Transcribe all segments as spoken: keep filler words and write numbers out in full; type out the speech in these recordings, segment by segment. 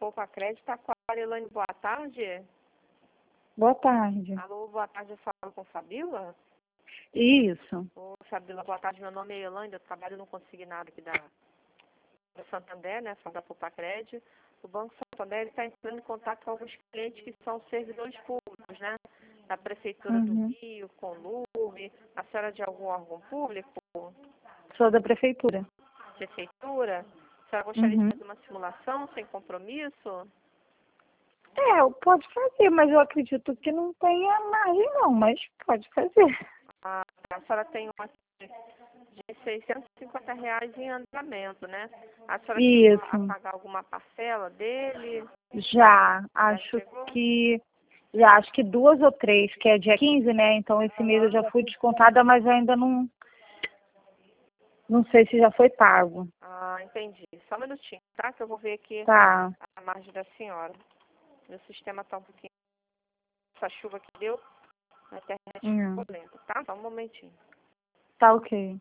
Poupa Crédito, tá com a Arilane, boa tarde. Boa tarde. Alô, boa tarde, eu falo com Fabíola. Isso. Ô, Fabíola, boa tarde, meu nome é Elândia, eu trabalho no consignado aqui da, da Santander, né, só da Poupa Crédito. O Banco Santander está entrando em contato com alguns clientes que são servidores públicos, né, da Prefeitura Uhum. do Rio, Conlume. A senhora é de algum órgão público? Sou da prefeitura. Prefeitura? A senhora gostaria Uhum. de fazer uma simulação sem compromisso? É, pode fazer, mas eu acredito que não tenha margem não, mas pode fazer. A, a senhora tem uma de seiscentos e cinquenta reais em andamento, né? A senhora chegou a Isso. pagar alguma parcela dele? Já, acho chegou? que já acho que duas ou três, que é dia quinze, né? Então esse mês eu já fui descontada, mas eu ainda não não sei se já foi pago. Ah, entendi. Só um minutinho, tá? Que eu vou ver aqui Tá. a margem da senhora. Meu sistema tá um pouquinho... Essa chuva que deu, a internet Hum. ficou lenta, tá? Só um momentinho. Tá ok.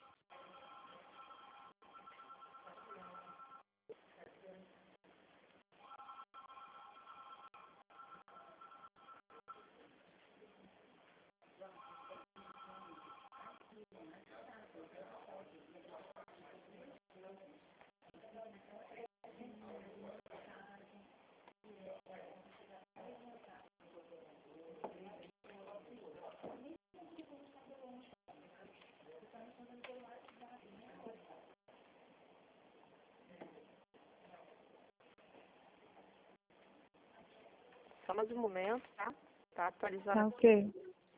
Só mais um momento, tá? Tá atualizando Tá aqui. ok.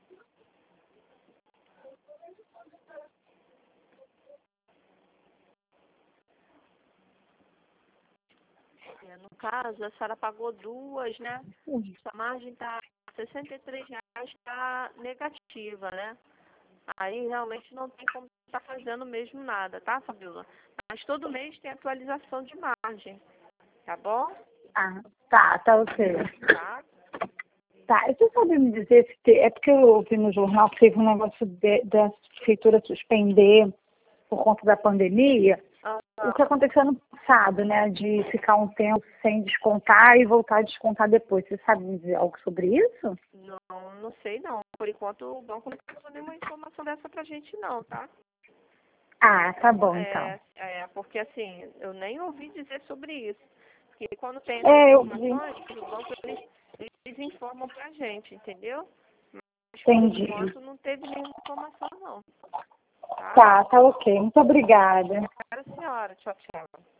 É, no caso, a senhora pagou duas, né? Ui. Sua margem tá sessenta e três reais, tá negativa, né? Aí realmente não tem como estar fazendo mesmo nada, tá, Fabíola? Mas todo mês tem atualização de margem, tá bom? Ah, tá, tá ok. Tá? Tá, e você sabe me dizer se te- é porque eu ouvi no jornal que teve um negócio de- da prefeitura suspender por conta da pandemia, Ah, o que aconteceu ano passado, né, de ficar um tempo sem descontar e voltar a descontar depois. Você sabe me dizer algo sobre isso? não, não sei não. Por enquanto o banco não passou nenhuma informação dessa pra gente não, tá? Ah, tá bom então. É, é, porque assim, eu nem ouvi dizer sobre isso. Porque quando tem essas É, eu vi. informações, o banco eles, eles informam pra gente, entendeu? Mas por Entendi. enquanto não teve nenhuma informação não, tá? Tá, tá ok. Muito obrigada. Obrigada, senhora. Tchau, tchau.